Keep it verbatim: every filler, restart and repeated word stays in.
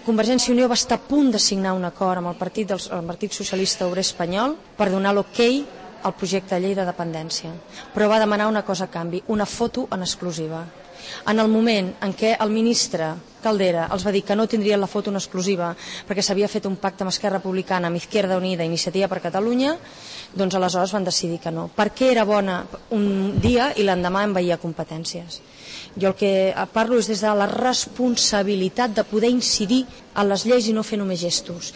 Convergència i Unió va estar a punt de signar un acord amb el Partit, del, el Partit Socialista Obrer Espanyol per donar l'ok al projecte de llei de dependència, però va demanar una cosa a canvi, una foto en exclusiva. En el moment en què el ministre Caldera els va dir que no tindrien la foto en exclusiva perquè s'havia fet un pacte amb Esquerra Republicana, amb Izquierda Unida, Iniciativa per Catalunya, doncs aleshores van decidir que no, perquè era bona un dia i l'endemà envaïa competències. Jo el que parlo és des de la responsabilitat de poder incidir en les lleis i no fer només gestos.